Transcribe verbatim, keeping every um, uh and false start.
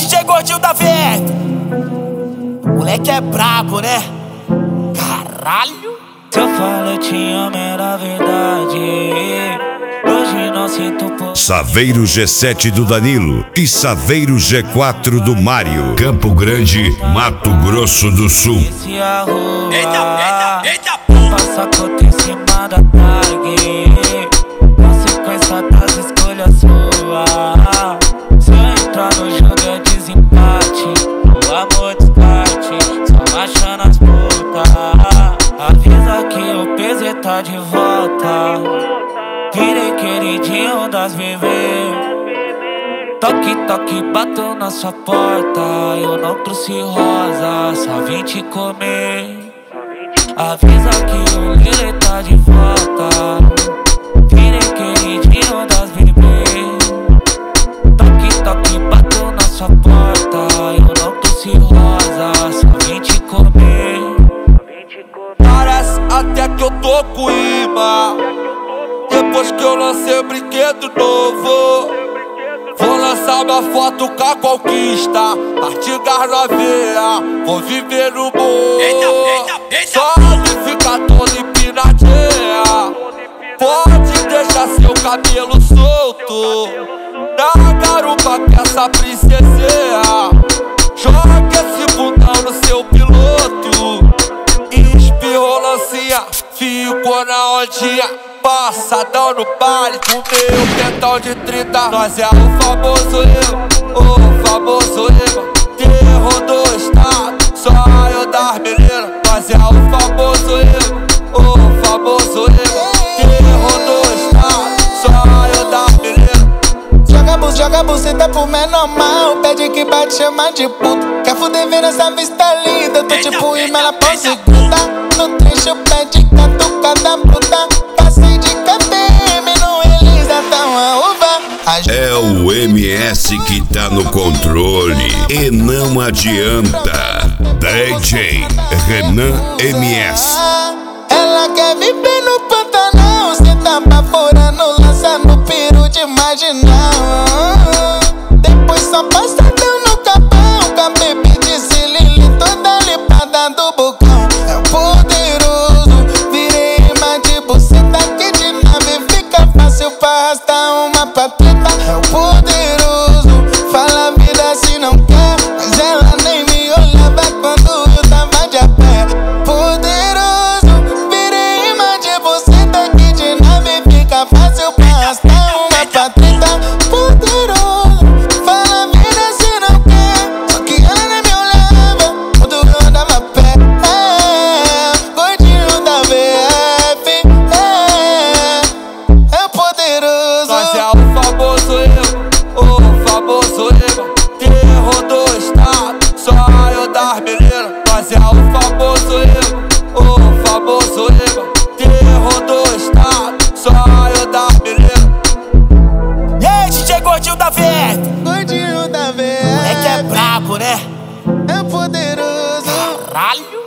J Gordinho da Verde. Moleque é brabo, né? Caralho. Se eu falo eu te amo, era verdade. Hoje não sinto por... Saveiro G sete do Danilo e Saveiro G quatro do Mário. Campo Grande, Mato Grosso do Sul. Se a rua Eita, eita, eita. passa a cota em cima da tag, consequência das escolhas suas. Se eu entrar no jogo é desempate, o amor descarte, só achando as putas. Avisa que o P Z tá de volta. Virei queridinho das bebês. Toque, toque, bato na sua porta. Eu não trouxe rosa, só vim te comer. Avisa que o Lili tá de volta. Virei queridinho das bebês. Toque, toque, bato na sua porta. Eu não trouxe rosa, só vim te comer. Parece até que eu tô com imã. Depois que eu lancei o brinquedo novo, vou lançar minha foto com a conquista. Artigas na veia, vou viver no morro. Só de ficar todo empinadinha. Pode deixar seu cabelo solto na garupa que essa princesinha. Joga esse bundão no seu piloto. Espirrou lancinha, ficou na ondinha. Passadão no baile, com meu pentão de trinta. Nós é o famoso eu, o famoso eu. Terror do estado, só eu das meninas. Nós é o famoso eu, o famoso eu. Terror do estado, só eu das meninas. Joga bus, joga buceta pro menor mal. Pede que bate, chama de puta. Quer fuder vendo essa vista linda? Tô tipo Imela pra segunda. No trecho pede catucada bruta. Passei de K T M no Elisa, tá uma uva. É o M S que tá no controle e não adianta. D J Renan M S. Ela quer viver no Pantanal. Cê tá baforando, lançando peru de marginal. Depois só passadão no capão, com a baby de Cilili toda limpada do bocão. É o poderoso, virei imã de buceta que de nave fica fácil pra arrastar uma patreta. É o poderoso, fala a vida se não quer, mas ela nem me olhava quando eu tava de a pé. Poderoso, virei imã de buceta que de nave fica fácil pra arrastar uma patreta. Poderoso, fala a vida se não quer, só que ela nem me olhava quando eu andava a pé. É, gordinho da V F, é, é poderoso. Nós é o famoso eu, o famoso eu. Terror do estado, só eu das meninas. Nós é o famoso eu, o famoso eu. Terror do estado, só eu das meninas. E aí, D J Gordinho da Verde. Gordinho da V F, Moleque é brabo, né? é poderoso. Caralho.